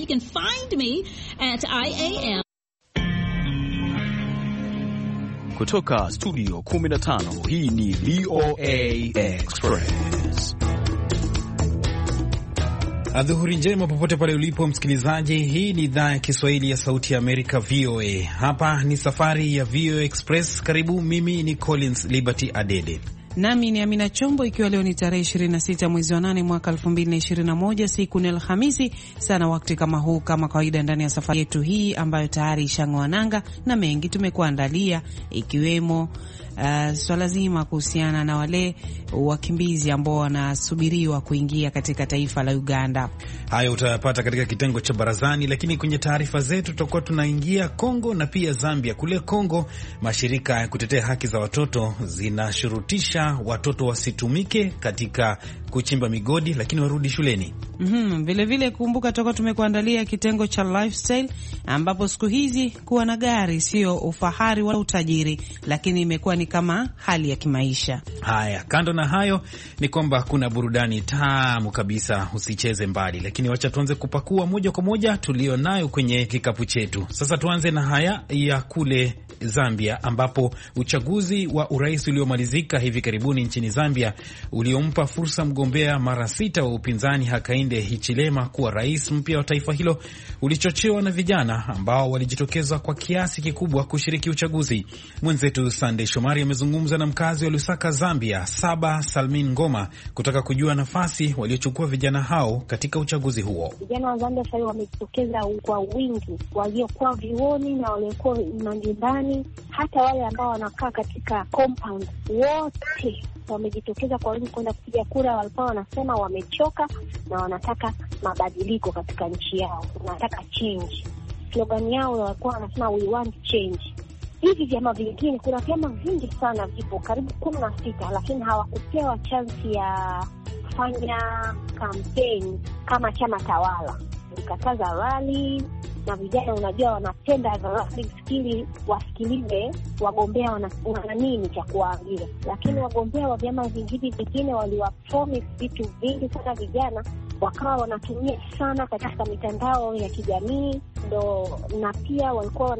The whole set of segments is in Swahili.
You can find me at IAM. Kutoka studio 15, hii ni VOA Express. Adhuhuri njema popote pale ulipo msikilizaji. Hii ni idhaa ya Kiswahili ya Sauti ya Amerika, VOA. Hapa ni safari ya VOA Express. Karibu, mimi ni Collins Liberty Adede. Nami ni Amina Chombo, ikiwa leo ni tarehe 26 mwezi wa 8 mwaka 2021, siku ni Alhamisi sana wakati kama huu, kama kawaida ndani ya safari yetu hii ambayo tayari ishang'oa nanga na mengi tumekuandalia, ikiwemo swala zima kuhusiana na wale wakimbizi ambao wanasubiriwa kuingia katika taifa la Uganda. Hayo utayapata katika kitengo cha barazani, lakini kwenye taarifa zetu tutakuwa tunaingia Kongo na pia Zambia. Kule Kongo, mashirika ya kutetea haki za watoto zinashurutisha watoto wasitumike katika kuchimba migodi, lakini warudi shuleni. Vile vile kumbuka, tutakuwa tumekuandalia kitengo cha lifestyle, ambapo siku hizi kuwa na gari sio ufahari wala utajiri, lakini imekuwa ni kama hali ya kimaisha. Haya, kando na hayo ni kwamba kuna burudani tamu kabisa, usicheze mbali. Lakini wacha tuanze kupakua moja kwa moja tulio nayo kwenye kikapu chetu. Sasa tuanze na haya ya kule Zambia, ambapo uchaguzi wa urais uliomalizika hivi karibuni nchini Zambia uliompa fursa mgombea mara 6 wa upinzani Hakainde Hichilema kuwa rais mpya wa taifa hilo ulichochewa na vijana ambao walijitokeza kwa kiasi kikubwa kushiriki uchaguzi. Mwenzetu Sunday Shomari amezungumza na mkazi wa Lusaka, Zambia, Saba Salmin Ngoma, kutaka kujua nafasi waliochukua vijana hao katika uchaguzi huo. Vijana wa Zambia sasa wamejitokeza kwa wingi, waliokuwa vioni na waliokuwa majumbani, hata wale ambao wanakaa katika compound, wote wamejitokeza kwa wingi kwenda kupiga kura. Walikuwa wanasema wamechoka na wanataka mabadiliko katika nchi yao, wanataka change. Slogan yao walikuwa wanasema we want change. Hivi vyama vingine, kuna vyama vingi sana, vipo karibu 16, lakini hawakupewa chance ya kufanya campaign kama chama tawala. Nikataza rally, na vijana unajua wanapenda rally, ili wasikilize wagombea wana nini cha kuwaambia. Lakini wagombea wa vyama vingine waliwapromise vitu vingi sana vijana, wakawa wanatumia sana katika mitandao ya kijamii na pia walikuwa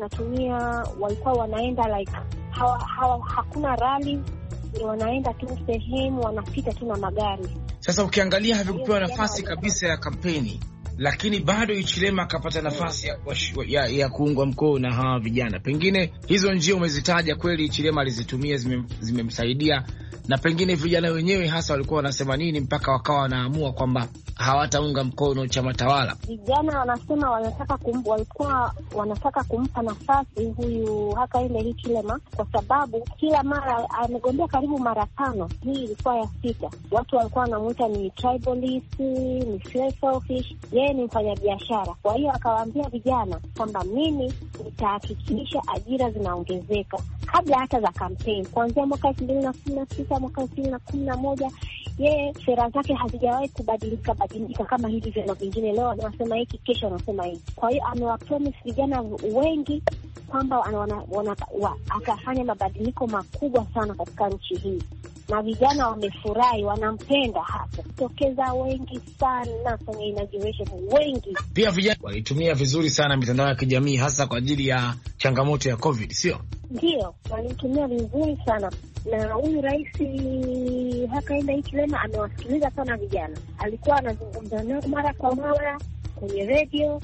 wanaenda like hakuna rally, wanaenda tu sehemu, wanapita tu na magari. Sasa ukiangalia havikupewa nafasi kabisa ya kampeni, lakini bado Hichilema akapata nafasi ya kuungwa mkono na hawa vijana. Pengine hizo njia umezitaja kweli Hichilema alizitumia, zimemsaidia, na pengine vijana wenyewe hasa walikuwa wanasema nini mpaka wakawa wanaamua kwamba hawataunga mkono chama tawala? Vijana wanasema walikuwa wanataka kumpa nafasi huyu Hakainde Hichilema kwa sababu kila mara amegombea karibu mara 5. Hii ilikuwa ya 6. Watu walikuwa wanamuita ni tribalist, ni selfish, yeye ni mfanyabiashara. Kwa hiyo akawaambia vijana kwamba mimi nitahakikisha ajira zinaongezeka kabla hata za campaign. Kuanzia mwaka 2016, mwaka 2011, yeye sera zake hazijawahi kubadilika kama hivi vyama vingine. Leo anasema hiki, kesho anasema hiki. Kwa hiyo amewapromise vijana wengi kwamba atafanya mabadiliko makubwa sana katika nchi hii, na vijana wamefurahi, wanampenda hasa. Kutokeza wengi sana kwenye inauguration, wengi. Pia vijana walitumia vizuri sana mitandao ya kijamii, hasa kwa ajili ya changamoto ya COVID, sio? Ndio, walitumia vizuri sana. Na huyu rais Hakainde Hichilema amewasikiliza sana vijana. Alikuwa anazungumza nao mara kwa mara kwenye radio,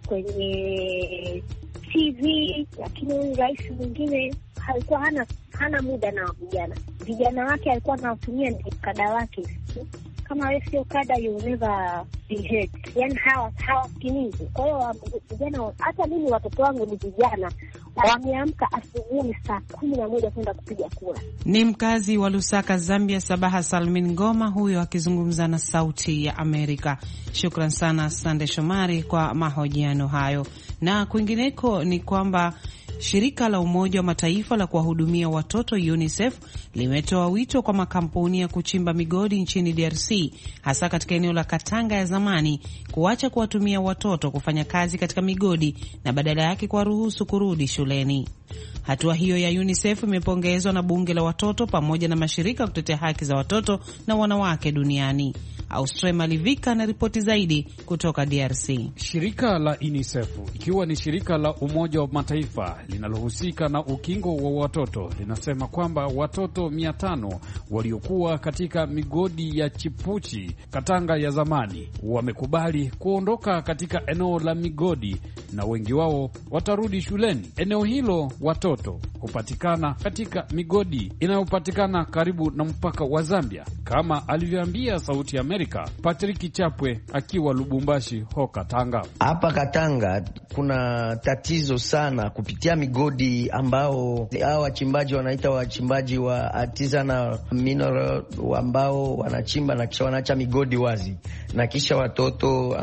kwenye TV, lakini huyu rais mwingine alikuwa hana muda na vijana. Vijana wake alikuwa anawatumia kada wake. Kama wewe sio kada, you never be heard. Yani hawasikilizi. Kwa hiyo vijana, hata mimi watoto wangu ni vijana, wameamka asubuhi saa 11 kwenda kupiga kura. Ni mkazi wa Lusaka, Zambia, Sabaha Salmin Ngoma, huyo akizungumza na Sauti ya Amerika. Shukran sana Sande Shomari kwa mahojiano hayo. Na kwingineko ni kwamba shirika la Umoja wa Mataifa la kuwahudumia watoto UNICEF limetoa wito kwa makampuni ya kuchimba migodi nchini DRC, hasa katika eneo la Katanga ya zamani, kuacha kuwatumia watoto kufanya kazi katika migodi na badala yake kuwaruhusu kurudi shuleni. Hatua hiyo ya UNICEF imepongezwa na bunge la watoto pamoja na mashirika kutetea haki za watoto na wanawake duniani. Austria Malivika na ripoti zaidi kutoka DRC. Shirika la UNICEF, ikiwa ni shirika la Umoja wa Mataifa linalohusika na ukingo wa watoto, linasema kwamba watoto 500 waliokuwa katika migodi ya Chipuchi, Katanga ya zamani, wamekubali kuondoka katika eneo la migodi na wengi wao watarudi shuleni. Eneo hilo watoto hupatikana katika migodi inayopatikana karibu na mpaka wa Zambia, kama alivyoambia Sauti ya Amerika Patrick Chapwe akiwa Lubumbashi ho Katanga. Hapa Katanga kuna tatizo sana kupitia migodi ambao hao wachimbaji wanaita wachimbaji wa artisanal mineral, ambao wanachimba na kisha wanaacha migodi wazi, na kisha watoto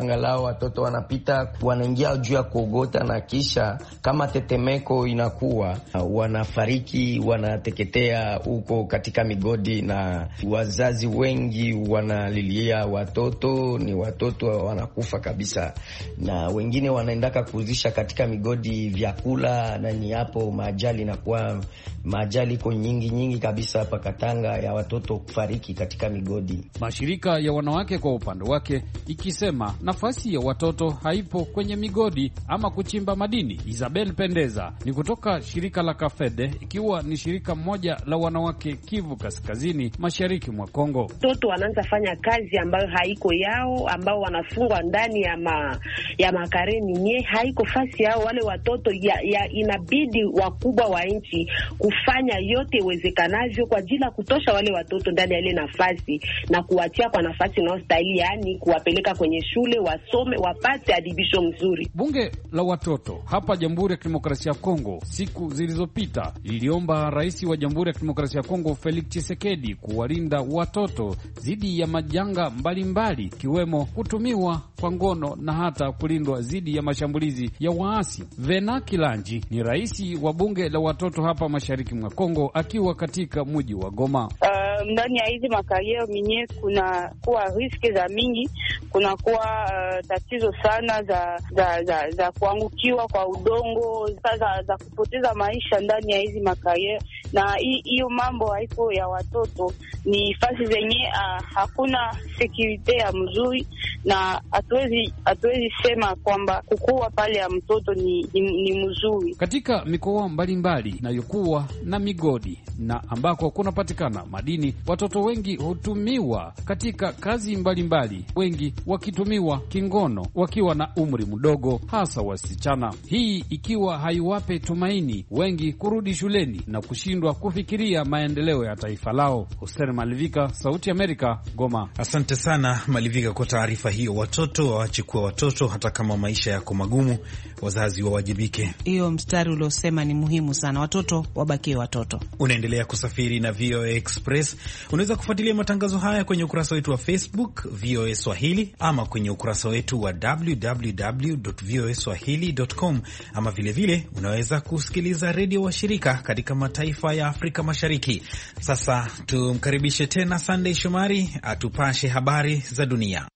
wanapita wanaingia juu ya kuogota, na kisha kama tetemeko inakuwa wanafariki, wanateketea huko katika migodi, na wazazi wengi wanalilia watoto, ni watoto wanakufa kabisa, na wengine wanaendaka kuuzisha katika migodi vyakula, na ni hapo majali inakuwa majali iko nyingi kabisa hapa Katanga ya watoto kufariki katika migodi. Mashirika ya wanawake kwa upande wake ikisema nafasi ya watoto haipo kwenye migodi ama kuchimba madini. Isabel Pendeza ni kutoka shirika la Kafede, ikiwa ni shirika moja la wanawake Kivu Kaskazini, mashariki mwa Kongo. Watoto wanaanza fanya kazi ambayo haiko yao, ambao wanafungwa ndani ya makareni nye haiko fasi yao. Wale watoto inabidi wakubwa wa nchi kufanya yote iwezekanavyo kwa ajili ya kutosha wale watoto ndani ya ile nafasi na kuwatia kwa nafasi inayostahili, yani kuwapeleka kwenye shule wasome, wapate adibisho mzuri. Bunge la watoto hapa Jamhuri ya Kidemokrasia ya Kongo siku zilizopita liliomba Rais wa Jamhuri ya Kidemokrasia ya Kongo Felix Tshisekedi kuwalinda watoto dhidi ya majanga mbalimbali, kiwemo kutumiwa kwa ngono na hata kulindwa dhidi ya mashambulizi ya waasi. Vena Kilanji ni rais wa bunge la watoto hapa mashariki mwa Kongo, akiwa katika mji wa Goma. Ndani ya hizi makariere minye kuna kuwa riski za mingi, kuna kuwa tatizo sana za kuangukiwa kwa udongo, za kupoteza maisha ndani ya hizi makariere, na hiyo mambo haiko ya watoto, ni fasi zenye hakuna security ya mzuri, na hatuwezi sema kwamba kukua pale ya mtoto ni mzuri. Katika mikoa mbalimbali inayokuwa na migodi na ambako kunapatikana madini, watoto wengi hutumiwa katika kazi mbalimbali, wengi wakitumiwa kingono wakiwa na umri mdogo, hasa wasichana. Hii ikiwa haiwape tumaini wengi kurudi shuleni na kushindwa kufikiria maendeleo ya taifa lao. Hussein Malivika, Sauti Amerika, Goma. Asante sana Malivika kwa taarifa hiyo. Watoto waache kuwa watoto, hata kama maisha yako magumu, wazazi wawajibike. Hiyo mstari uliosema ni muhimu sana, watoto wabakie watoto. Unaendelea kusafiri na VOA Express. Unaweza kufuatilia matangazo haya kwenye ukurasa wetu wa Facebook VOA Swahili, ama kwenye ukurasa wetu wa www.voaswahili.com, ama vilevile unaweza kusikiliza redio wa shirika katika mataifa ya Afrika Mashariki. Sasa tumkaribishe tena Sunday Shomari atupashe habari za dunia.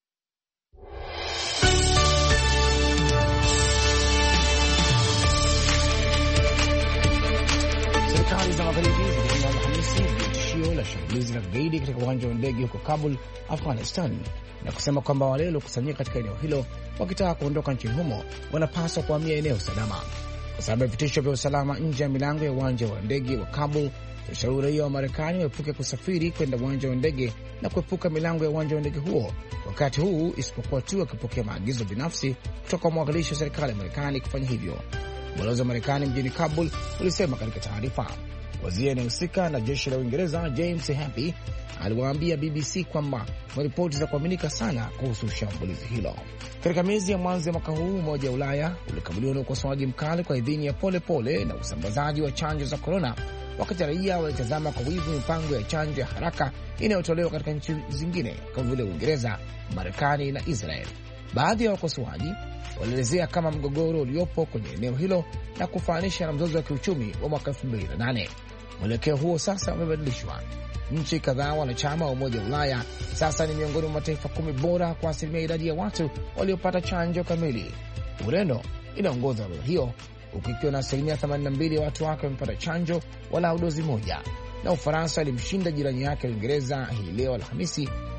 Serikali za magharibi zilianza Alhamisi tishio la shambulizi la kigaidi katika uwanja wa ndege huko Kabul, Afghanistan, na kusema kwamba wale waliokusanyika katika eneo hilo wakitaka kuondoka nchini humo wanapaswa kuhamia eneo salama. Kwa sababu ya vitisho vya usalama nje ya milango ya uwanja wa ndege wa Kabul, tunashauri raia wa Marekani waepuke kusafiri kwenda uwanja wa ndege na kuepuka milango ya uwanja wa ndege huo wakati huu, isipokuwa tu wakipokea maagizo binafsi kutoka kwa mwakilishi wa serikali ya Marekani kufanya hivyo. Balozi wa Marekani mjini Kabul ulisema katika taarifa. Waziri anayehusika na jeshi la Uingereza James Happy aliwaambia BBC kwamba kuna ripoti za kuaminika sana kuhusu shambulizi hilo. Katika miezi ya mwanzo ya mwaka huu, Umoja wa Ulaya ulikabiliwa na ukosoaji mkali kwa idhini ya polepole na usambazaji wa chanjo za korona, wakati raia walitazama kwa wivu mipango ya chanjo ya haraka inayotolewa katika nchi zingine kama vile Uingereza, Marekani na Israel. Baadhi ya wakosoaji walielezea kama mgogoro uliopo kwenye eneo hilo na kufanisha na mzozo wa kiuchumi wa mwaka 2008. Mwelekeo huo sasa umebadilishwa. Nchi kadhaa wanachama wa Umoja wa Ulaya sasa ni miongoni mwa mataifa 10 bora kwa asilimia idadi ya watu waliopata chanjo kamili. Ureno inaongoza orodha hiyo huku ikiwa na asilimia 82 ya watu wake wamepata chanjo walau dozi moja, na Ufaransa ilimshinda jirani yake Uingereza hii leo Alhamisi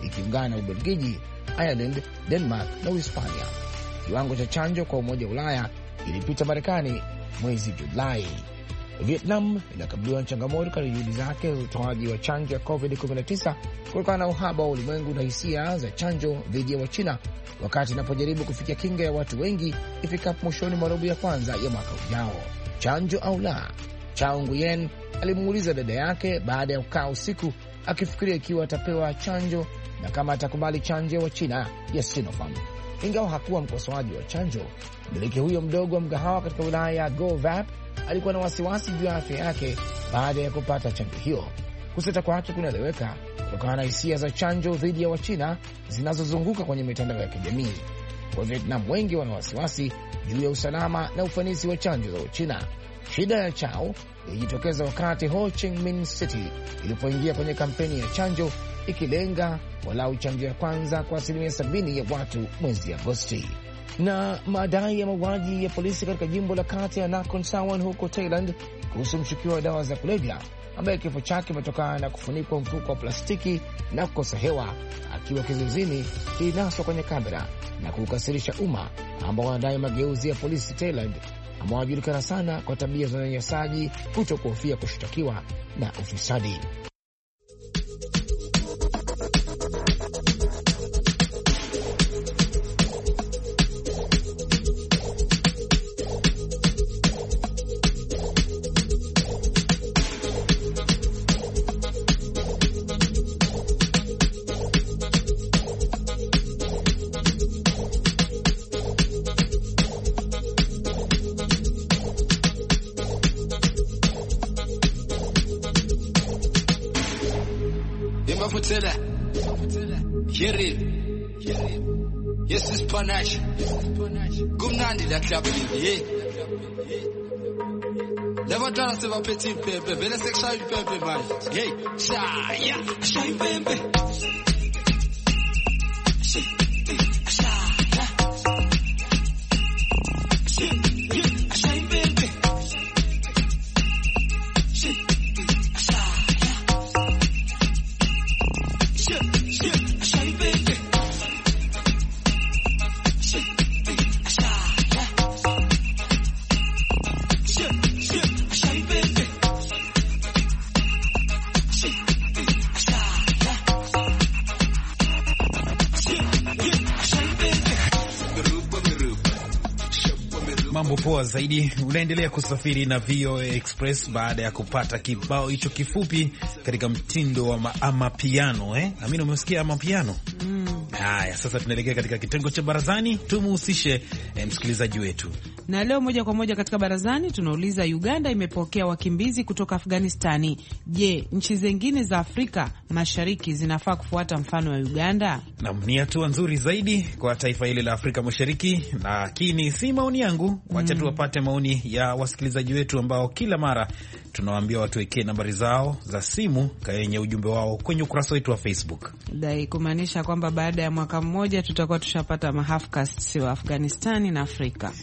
ikiungana na Ubelgiji, Ireland, Denmark na Uhispania. Kiwango cha chanjo kwa Umoja wa Ulaya ilipita Marekani mwezi Julai. Vietnam inakabiliwa na changamoto katika juhudi zake za utoaji wa chanjo ya COVID-19 kutokana na uhaba wa ulimwengu na hisia za chanjo dhidi ya Wachina, wakati inapojaribu kufikia kinga ya watu wengi ifikapo mwishoni mwa robo ya kwanza ya mwaka ujao. Chanjo au la? Chao Nguyen alimuuliza dada yake baada ya kukaa usiku akifikiria ikiwa atapewa chanjo na kama atakubali chanjo ya Wachina ya Sinopharm. Ingawa hakuwa mkosoaji wa chanjo, mmiliki huyo mdogo wa mgahawa katika wilaya ya Go Vap alikuwa na wasiwasi juu ya afya yake baada ya kupata chanjo hiyo. Kusita kwake kunaeleweka kutokana na hisia za chanjo dhidi ya Wachina zinazozunguka kwenye mitandao ya kijamii. Kwa Vietnam wengi wana wasiwasi juu ya usalama na ufanisi wa chanjo za Wachina. Shida ya Chao ilijitokeza wakati Ho Chi Minh City ilipoingia kwenye kampeni ya chanjo ikilenga walau chanjo ya kwanza kwa 70% ya watu mwezi Agosti. Na madai ya mauaji ya polisi katika jimbo la kati ya Nakhon Sawan huko Thailand kuhusu mshukiwa wa dawa za kulevya ambaye kifo chake kimetokana na kufunikwa mfuko wa plastiki na kukosa hewa akiwa kizuizini kilinaswa kwenye kamera na kukasirisha umma ambao wanadai mageuzi ya polisi Thailand ambao wanajulikana sana kwa tabia za unyanyasaji, kutokuhofia kushtakiwa na ufisadi. Yes, it's panache. Gumnandi la club. Never dance with a petit pepe. Vele sexual pepe, man. Hey, shaya, shy pepe. Mambo poa zaidi. Unaendelea kusafiri na VOA Express baada ya kupata kibao hicho kifupi katika mtindo wa amapiano. Amina, umesikia amapiano? Haya, sasa tunaelekea katika kitengo cha barazani, tumuhusishe msikilizaji wetu. Na leo moja kwa moja katika barazani tunauliza, Uganda imepokea wakimbizi kutoka Afghanistani. Je, nchi zingine za Afrika Mashariki zinafaa kufuata mfano wa Uganda? Na ni hatua nzuri zaidi kwa taifa hili la Afrika Mashariki, lakini si maoni yangu. Wacha tuwapate maoni ya wasikilizaji wetu ambao kila mara tunawaambia watuwekee nambari zao za simu kwenye ujumbe wao kwenye ukurasa wetu wa Facebook. Dai kumaanisha kwamba baada ya mwaka mmoja tutakuwa tushapata mahafcast wa Afghanistani na Afrika.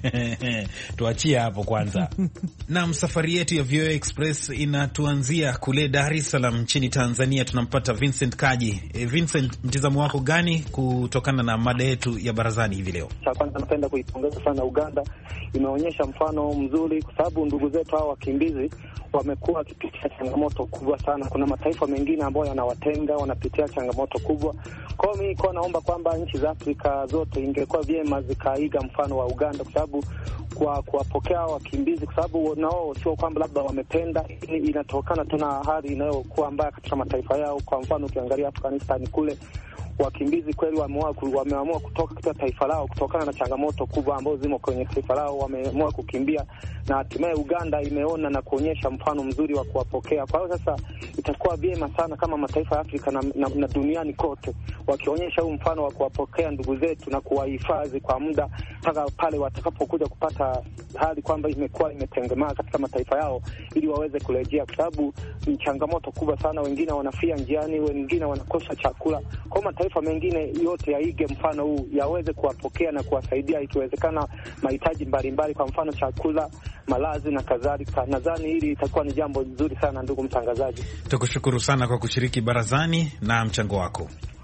Tuachie hapo kwanza. Na safari yetu ya VOA Express inatuanzia kule Dar es Salaam nchini Tanzania. Tunampata Vincent Kaji. Vincent, mtizamo wako gani kutokana na mada yetu ya barazani hivi leo? Cha kwanza napenda kuipongeza sana Uganda, imeonyesha mfano mzuri kwa sababu ndugu zetu hao wakimbizi wamekuwa wakipitia changamoto kubwa sana. Kuna mataifa mengine ambayo yanawatenga, wanapitia changamoto kubwa. Kwa hiyo mimi niko naomba kwamba nchi za Afrika zote ingekuwa vyema zikaiga mfano wa Uganda, kwa sababu kwa kuwapokea wakimbizi, kwa sababu nao sio kwamba labda wamependa, inatokana tu na hali inayokuwa mbaya katika mataifa yao. Kwa mfano ukiangalia Afghanistan kule, wakimbizi kweli wameamua kutoka katika taifa lao kutokana na changamoto kubwa ambazo zimo kwenye taifa lao, wameamua kukimbia, na hatimaye Uganda imeona na kuonyesha mfano mzuri wa kuwapokea. Kwa hiyo sasa itakuwa vyema sana kama mataifa ya Afrika na duniani kote wakionyesha huu mfano wa kuwapokea ndugu zetu na kuwahifadhi kwa muda mpaka pale watakapokuja kupata hali kwamba imekuwa imetengemaa katika mataifa yao, ili waweze kurejea, kwa sababu ni changamoto kubwa sana. Wengine wanafia njiani, wengine wanakosa chakula. Kwa mataifa mengine yote yaige mfano huu, yaweze kuwapokea na kuwasaidia ikiwezekana mahitaji mbalimbali, kwa mfano chakula, malazi na kadhalika. Nadhani hili itakuwa ni jambo nzuri sana. Ndugu mtangazaji, tukushukuru sana kwa kushiriki barazani na mchango wako.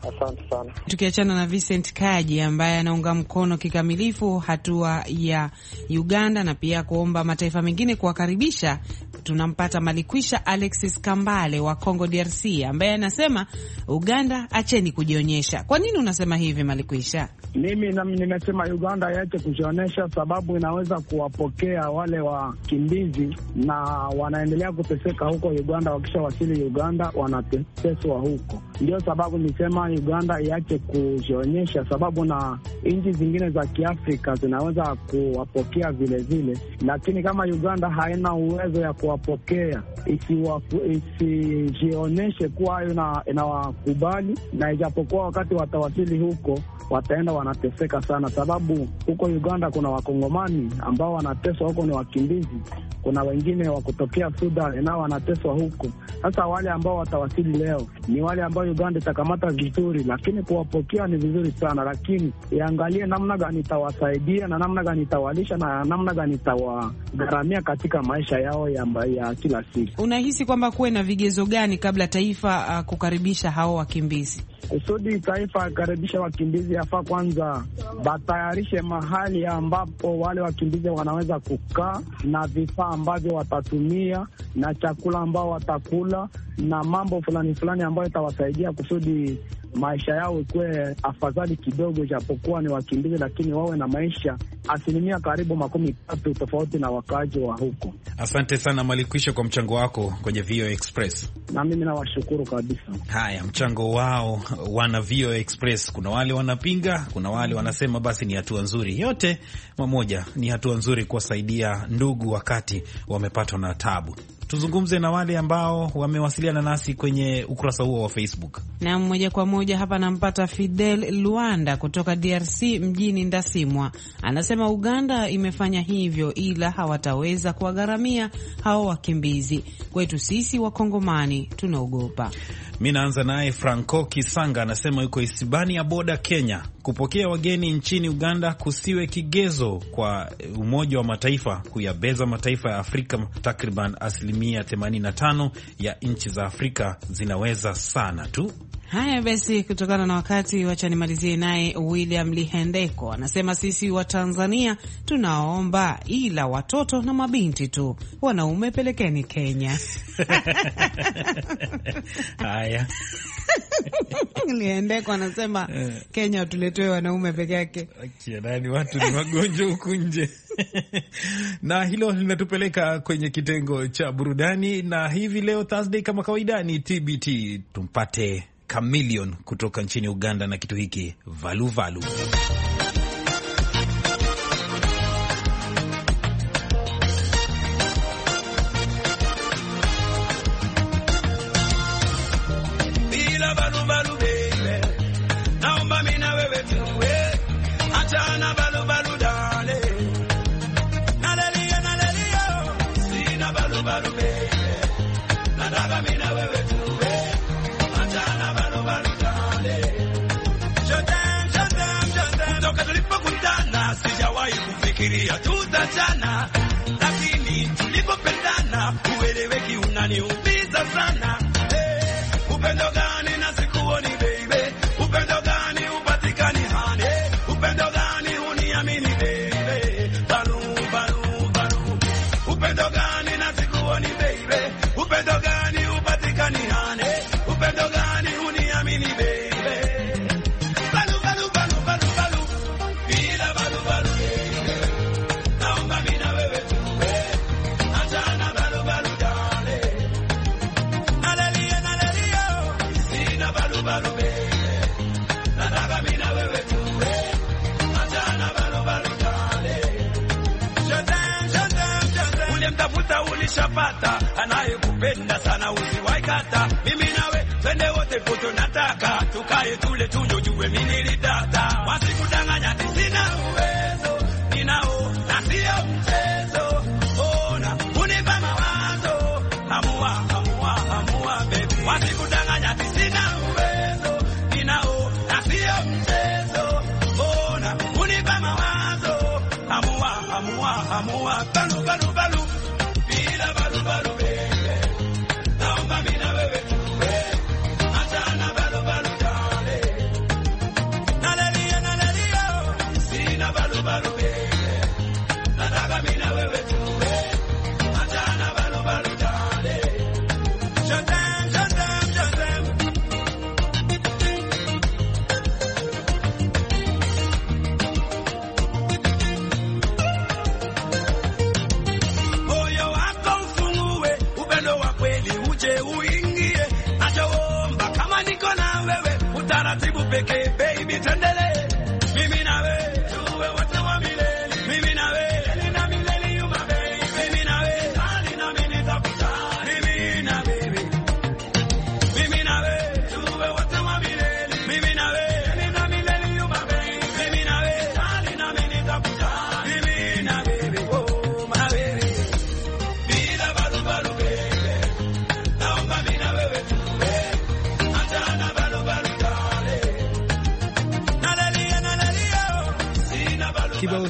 Asante sana. Tukiachana na Vincent Kaji ambaye anaunga mkono kikamilifu hatua ya Uganda na pia kuomba mataifa mengine kuwakaribisha, tunampata Malikwisha Alexis Kambale wa Congo DRC ambaye anasema Uganda acheni kujionyesha. Kwa nini unasema hivi Malikwisha? Mimi nimesema Uganda iache kujionyesha, sababu inaweza kuwapokea wale wakimbizi na wanaendelea kuteseka huko Uganda. Wakisha wasili Uganda wanateswa huko. Ndio sababu nisema Uganda iache kujionyesha, sababu na nchi zingine za Kiafrika zinaweza kuwapokea vile vile, lakini kama Uganda haina uwezo ya kuwapokea, isijionyeshe kuwa inawakubali, na ijapokuwa wakati watawasili huko wataenda wanateseka sana, sababu huko Uganda kuna wakongomani ambao wanateswa huko, ni wakimbizi. Kuna wengine wa kutokea Sudan nao wanateswa huko. Sasa wale ambao watawasili leo ni wale ambao Uganda itakamata vizuri, lakini kuwapokea ni vizuri sana, lakini iangalie namna gani itawasaidia na namna gani itawalisha na namna gani itawagharamia katika maisha yao ya kila siku. Unahisi kwamba kuwe na vigezo gani kabla taifa kukaribisha hao wakimbizi? Kusudi taifa karibisha wakimbizi, yafaa kwanza batayarishe mahali ambapo wale wakimbizi wanaweza kukaa na vifaa ambavyo watatumia na chakula ambao watakula na mambo fulani fulani ambayo itawasaidia kusudi maisha yao ikuwe afadhali kidogo, japokuwa ni wakimbizi, lakini wawe na maisha asilimia karibu 30 tofauti na wakaaji wa huko. Asante sana Malikwisha kwa mchango wako kwenye VOA Express. Na mimi nawashukuru kabisa. Haya, mchango wao wana VOA Express. Kuna wale wanapinga, kuna wale wanasema basi ni hatua nzuri. Yote mamoja ni hatua nzuri kuwasaidia ndugu wakati wamepatwa na tabu. Tuzungumze na wale ambao wamewasiliana nasi kwenye ukurasa huo wa Facebook. Na moja kwa moja hapa nampata Fidel Luanda kutoka DRC mjini Ndasimwa. Anasema Uganda imefanya hivyo ila hawataweza kuwagharamia hao wakimbizi. Kwetu sisi Wakongomani tunaogopa. Mimi naanza naye Franco Kisanga, anasema yuko Isibania Boda, Kenya. Kupokea wageni nchini Uganda kusiwe kigezo kwa Umoja wa Mataifa kuyabeza mataifa ya Afrika. Takriban 85% ya nchi za Afrika zinaweza sana tu. Haya basi, kutokana na wakati, wacha nimalizie naye William Lihendeko. Anasema sisi wa Tanzania tunaomba, ila watoto na mabinti tu, wanaume pelekeni Kenya. Haya. Lihendeko anasema Kenya tuletewe wanaume peke yake. Nani watu ni magonjwa huku nje. Na hilo linatupeleka kwenye kitengo cha burudani, na hivi leo Thursday kama kawaida ni TBT. Tumpate Chameleon kutoka nchini Uganda na kitu hiki Valu Valu. Bila valu valu baby, naomba mimi na wewe tuwe, achana valu valu dale. Nalelia, sina valu valu baby, nataka mimi na wewe tuwe, achana valu valu dale. Jotem, toka tulipokutana sijawahi kufikiria tutachana, lakini tulipopendana ueleweki unaniumiza sana. Upendo gani na sikuoni baby, upendo gani upatikani hani, upendo gani uniamini baby, balu balu balu. Upendo gani na sikuoni baby, upendo gani upatikani hani, upendo gani uniamini baby, balu balu balu balu balu. Bila balu balu baby, naomba mimi na wewe tuwe, achana balu balu dale. Balu balu baby, nataka mimi na wewe tuwe, achana balu balu dale. Jotem, ule mtafuta ulishapata, anayekupenda sana usiwaikata. Mimi nawe twende wote poto, nataka tukae tule tunywe, jue mimi nilitata. Wasikudanganya sina uwezo, ninao na sio mchezo. Ona unipa mawazo, amua amua amua baby. Wasikudanganya sina uwezo, ninao na sio mchezo. Ona unipa mawazo, amua amua amua. Balu balu balu, bila balu balu baby, naomba mimi na wewe tuwe, achana balu balu dale.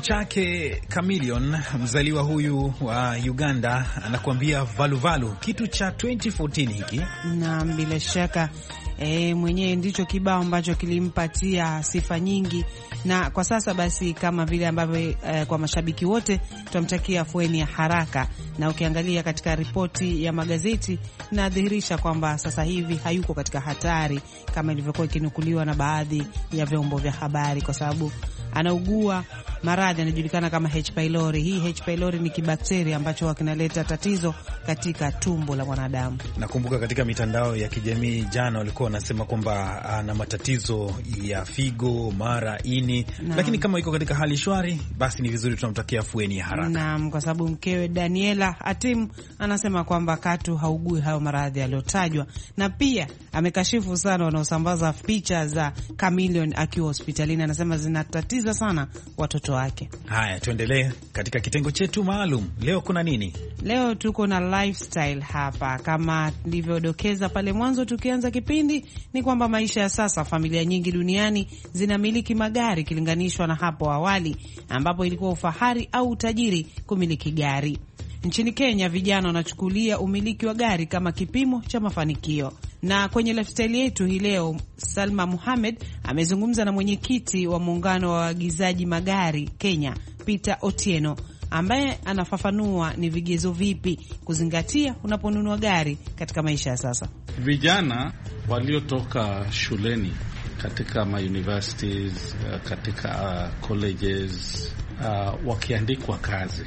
chake Chameleone, mzaliwa huyu wa Uganda, anakuambia valuvalu, kitu cha 2014 hiki. Na bila shaka mwenyewe ndicho kibao ambacho kilimpatia sifa nyingi, na kwa sasa basi kama vile ambavyo kwa mashabiki wote tunamtakia afueni ya haraka. Na ukiangalia katika ripoti ya magazeti nadhihirisha kwamba sasa hivi hayuko katika hatari kama ilivyokuwa ikinukuliwa na baadhi ya vyombo vya habari, kwa sababu anaugua maradhi yanajulikana kama H. pylori. Hii H. pylori ni kibakteria ambacho kinaleta tatizo katika tumbo la mwanadamu. Nakumbuka katika mitandao ya kijamii jana walikuwa wanasema kwamba ana matatizo ya figo, mara ini, lakini kama iko katika hali shwari, basi ni vizuri tunamtakia afueni ya haraka. Naam, kwa sababu mkewe Daniela Atim anasema kwamba katu haugui hayo maradhi yaliyotajwa, na pia amekashifu sana wanaosambaza picha za Chameleone akiwa hospitalini. Anasema zinatatiza sana watoto wake. Haya, tuendelee katika kitengo chetu maalum. Leo kuna nini? Leo tuko na lifestyle hapa. Kama nilivyodokeza pale mwanzo tukianza kipindi, ni kwamba maisha ya sasa, familia nyingi duniani zinamiliki magari kilinganishwa na hapo awali ambapo ilikuwa ufahari au utajiri kumiliki gari. Nchini Kenya, vijana wanachukulia umiliki wa gari kama kipimo cha mafanikio. Na kwenye lifestyle yetu hii leo, Salma Mohamed amezungumza na mwenyekiti wa muungano wa waagizaji magari Kenya, Peter Otieno, ambaye anafafanua ni vigezo vipi kuzingatia unaponunua gari katika maisha ya sasa. Vijana waliotoka shuleni katika ma universities, katika colleges, wakiandikwa kazi,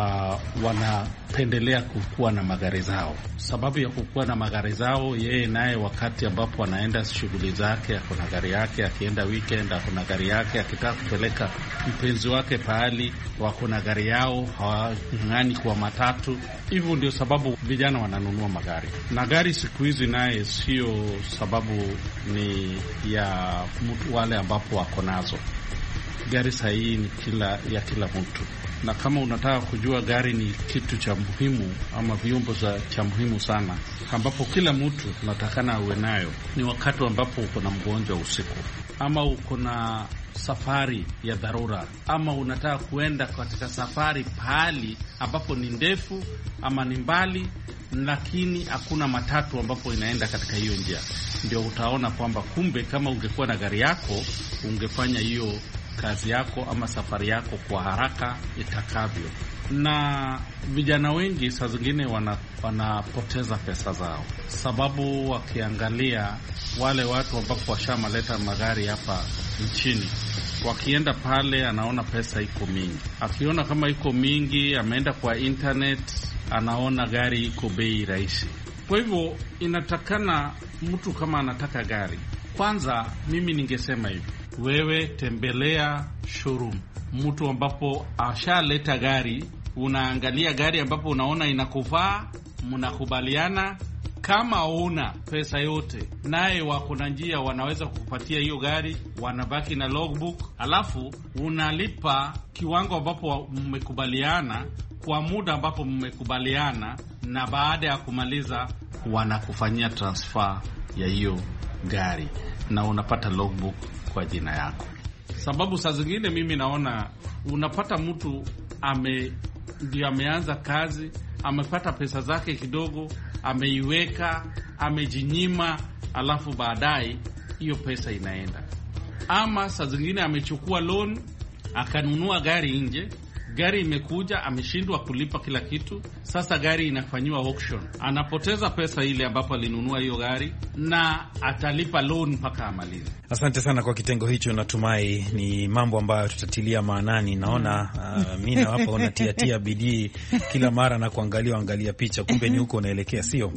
wanapendelea kukuwa na magari zao. Sababu ya kukuwa na magari zao, yeye naye wakati ambapo anaenda shughuli zake ako na gari yake, akienda weekend ako na gari yake, akitaka kupeleka mpenzi wake pahali wako na gari yao, hawang'ani kwa matatu. Hivyo ndio sababu vijana wananunua magari. Na gari siku hizi naye sio sababu ni ya mtu wale ambapo wako nazo. Gari sahihi ni ya kila mtu, na kama unataka kujua gari ni kitu cha muhimu ama vyombo cha muhimu sana ambapo kila mtu unatakana uwe nayo, ni wakati ambapo uko na mgonjwa usiku, ama uko na safari ya dharura, ama unataka kuenda katika safari pahali ambapo ni ndefu ama ni mbali, lakini hakuna matatu ambapo inaenda katika hiyo njia. Ndio utaona kwamba kumbe kama ungekuwa na gari yako ungefanya hiyo kazi yako ama safari yako kwa haraka itakavyo. Na vijana wengi saa zingine wanapoteza pesa zao, sababu wakiangalia wale watu ambapo washamaleta magari hapa nchini, wakienda pale anaona pesa iko mingi. Akiona kama iko mingi, ameenda kwa internet, anaona gari iko bei rahisi. Kwa hivyo inatakana mtu kama anataka gari, kwanza mimi ningesema hivi, wewe tembelea showroom, mtu ambapo ashaleta gari, unaangalia gari ambapo unaona inakufaa, mnakubaliana. Kama una pesa yote, naye wako na njia wanaweza kukupatia hiyo gari, wanabaki na logbook, alafu unalipa kiwango ambapo mmekubaliana kwa muda ambapo mmekubaliana, na baada ya kumaliza wanakufanyia transfer ya hiyo gari na unapata logbook kwa jina yako. Sababu saa zingine mimi naona unapata mtu ndio ameanza kazi, amepata pesa zake kidogo, ameiweka, amejinyima, alafu baadaye hiyo pesa inaenda. Ama saa zingine amechukua loan akanunua gari nje, gari imekuja, ameshindwa kulipa kila kitu, sasa gari inafanywa auction, anapoteza pesa ile ambapo alinunua hiyo gari na atalipa loan mpaka amalize. Asante sana kwa kitengo hicho, natumai ni mambo ambayo tutatilia maanani. Naona mimi hapa unatiatia bidii kila mara na angalia picha, kumbe ni huko unaelekea, sio?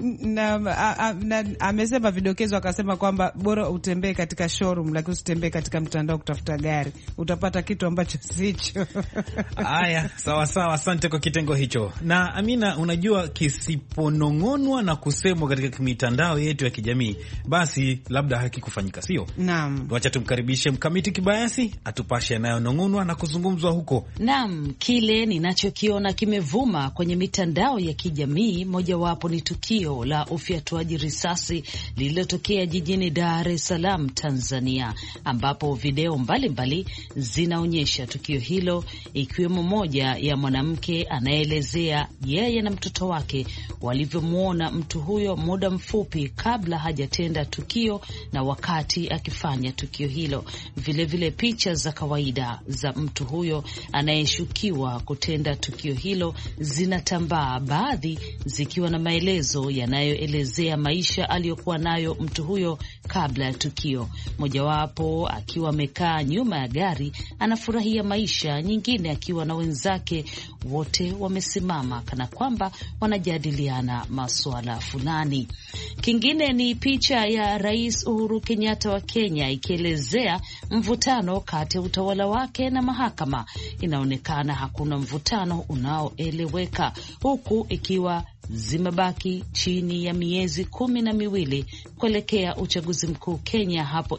Na amesema vidokezo, akasema kwamba bora utembee katika showroom lakini usitembee katika mtandao kutafuta gari, utapata kitu ambacho sicho. Haya, sawa sawa, asante kwa kitengo hicho. Na Amina, unajua kisiponong'onwa na kusemwa katika mitandao yetu ya kijamii, basi labda hakikufanyika, sio? Naam. Wacha tumkaribishe Mkamiti Kibayasi atupashe yanayonong'onwa na kuzungumzwa huko. Naam, kile ninachokiona kimevuma kwenye mitandao ya kijamii, mojawapo ni tukio la ufyatuaji risasi lililotokea jijini Dar es Salaam, Tanzania, ambapo video mbalimbali zinaonyesha tukio hilo, ikiwemo moja ya mwanamke anaelezea yeye na mtoto wake walivyomuona mtu huyo muda mfupi kabla hajatenda tukio na wakati akifanya tukio hilo. Vile picha za kawaida za mtu huyo anayeshukiwa kutenda tukio hilo zinatambaa, baadhi zikiwa na maelezo yanayoelezea maisha aliyokuwa nayo mtu huyo kabla ya tukio. Mojawapo akiwa amekaa nyuma ya gari anafurahia maisha, nyingine akiwa na wenzake, wote wamesimama kana kwamba wanajadiliana masuala fulani. Kingine ni picha ya Rais Uhuru Kenyatta wa Kenya ikielezea mvutano kati ya utawala wake na mahakama. Inaonekana hakuna mvutano unaoeleweka, huku ikiwa zimebaki chini ya miezi 12 kuelekea uchaguzi mkuu Kenya hapo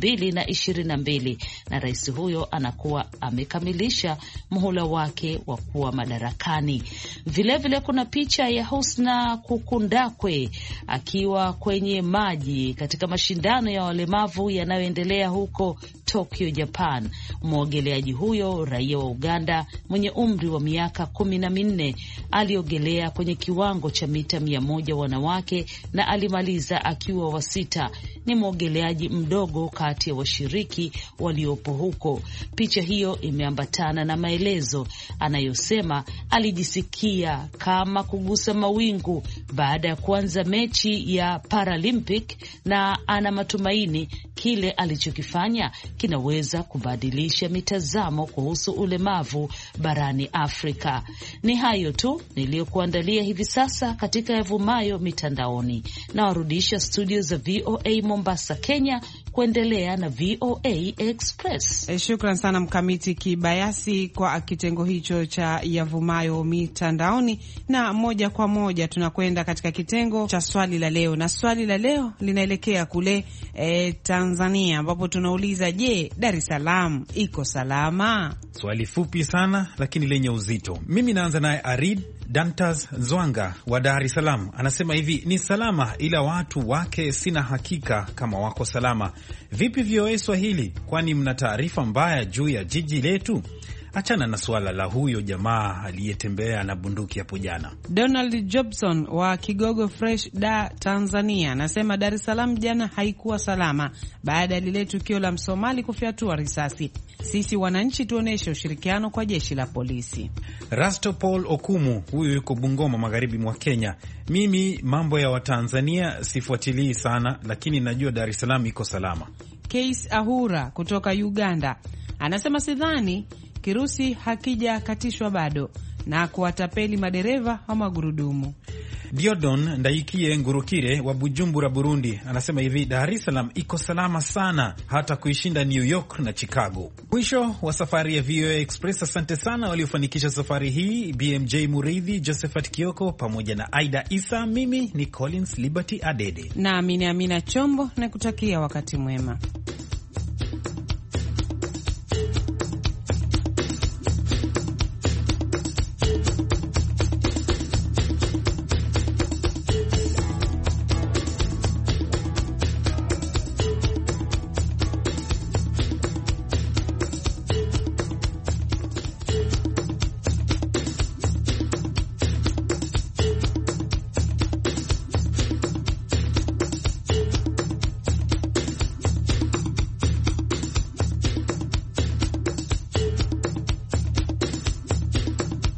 2022, na rais huyo anakuwa amekamilisha muhula wake wa kuwa madarakani. Vilevile kuna picha ya Husna Kukundakwe akiwa kwenye maji katika mashindano ya walemavu yanayoendelea huko Tokyo, Japan. Mwogeleaji huyo raia wa Uganda mwenye umri wa miaka 14 aliogelea kwenye kiwango cha mita 100 wanawake na alimaliza akiwa wa 6. Ni mwogeleaji mdogo kati ya washiriki waliopo huko. Picha hiyo imeambatana na maelezo anayosema alijisikia kama kugusa mawingu baada ya kuanza mechi ya Paralympic, na ana matumaini kile alichokifanya kinaweza kubadilisha mitazamo kuhusu ulemavu barani Afrika. Ni hayo tu niliyokuandalia hivi sasa katika yavumayo mitandaoni. Na warudisha studio za VOA Mombasa, Kenya kuendelea na VOA Express. Shukran sana Mkamiti Kibayasi kwa kitengo hicho cha yavumayo mitandaoni, na moja kwa moja tunakwenda katika kitengo cha swali la leo, na swali la leo linaelekea kule Tanzania, ambapo tunauliza, je, Dar es Salaam iko salama? Swali fupi sana lakini lenye uzito. Mimi naanza naye Arid Dantas Zwanga wa Dar es Salaam. Anasema hivi: ni salama, ila watu wake sina hakika kama wako salama. Vipi VOA Swahili, kwani mna taarifa mbaya juu ya jiji letu? Achana na suala la huyo jamaa aliyetembea na bunduki hapo jana. Donald Jobson wa Kigogo Fresh da Tanzania anasema Dar es Salaam jana haikuwa salama baada ya lile tukio la Msomali kufyatua risasi. Sisi wananchi tuoneshe ushirikiano kwa jeshi la polisi. Rasto Paul Okumu, huyu yuko Bungoma magharibi mwa Kenya. Mimi mambo ya Watanzania sifuatilii sana, lakini najua Dar es Salaam iko salama. Case Ahura kutoka Uganda anasema sidhani kirusi hakija katishwa bado na kuwatapeli madereva wa magurudumu. Diodon Ndaikie Ngurukire wa Bujumbura, Burundi anasema hivi: Dar es Salaam iko salama sana, hata kuishinda New York na Chicago. Mwisho wa safari ya VOA Express. Asante sana waliofanikisha safari hii: BMJ Muridhi, Josephat Kioko pamoja na Aida Isa. Mimi ni Collins Liberty Adede na Amina Chombo, na kutakia wakati mwema.